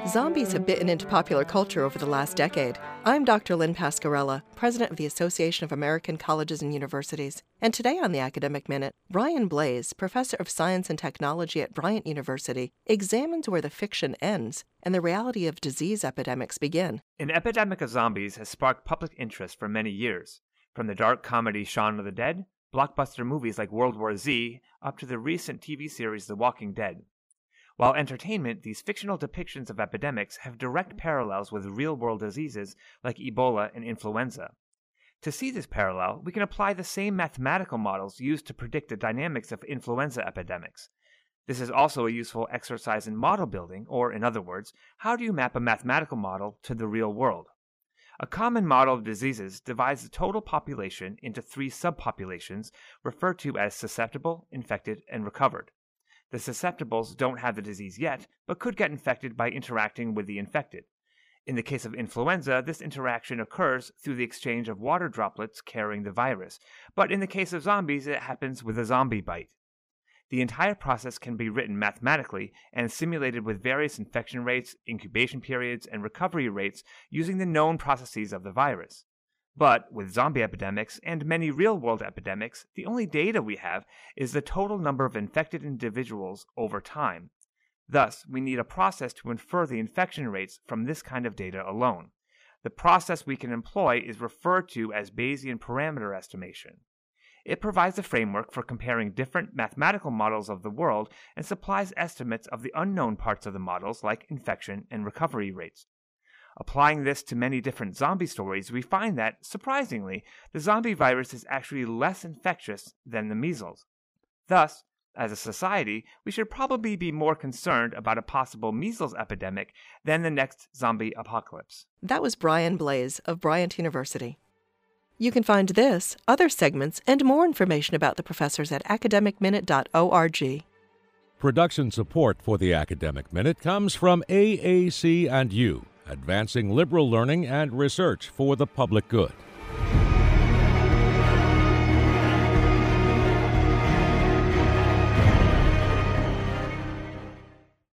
Zombies have bitten into popular culture over the last decade. I'm Dr. Lynn Pasquarella, president of the Association of American Colleges and Universities. And today on the Academic Minute, Brian Blais, professor of science and technology at Bryant University, examines where the fiction ends and the reality of disease epidemics begin. An epidemic of zombies has sparked public interest for many years, from the dark comedy Shaun of the Dead, blockbuster movies like World War Z, up to the recent TV series The Walking Dead. While entertainment, these fictional depictions of epidemics have direct parallels with real-world diseases like Ebola and influenza. To see this parallel, we can apply the same mathematical models used to predict the dynamics of influenza epidemics. This is also a useful exercise in model building, or in other words, how do you map a mathematical model to the real world? A common model of diseases divides the total population into three subpopulations referred to as susceptible, infected, and recovered. The susceptibles don't have the disease yet, but could get infected by interacting with the infected. In the case of influenza, this interaction occurs through the exchange of water droplets carrying the virus, but in the case of zombies, it happens with a zombie bite. The entire process can be written mathematically and simulated with various infection rates, incubation periods, and recovery rates using the known processes of the virus. But with zombie epidemics and many real-world epidemics, the only data we have is the total number of infected individuals over time. Thus, we need a process to infer the infection rates from this kind of data alone. The process we can employ is referred to as Bayesian parameter estimation. It provides a framework for comparing different mathematical models of the world and supplies estimates of the unknown parts of the models like infection and recovery rates. Applying this to many different zombie stories, we find that, surprisingly, the zombie virus is actually less infectious than the measles. Thus, as a society, we should probably be more concerned about a possible measles epidemic than the next zombie apocalypse. That was Brian Blais of Bryant University. You can find this, other segments, and more information about the professors at academicminute.org. Production support for the Academic Minute comes from AAC&U, advancing liberal learning and research for the public good.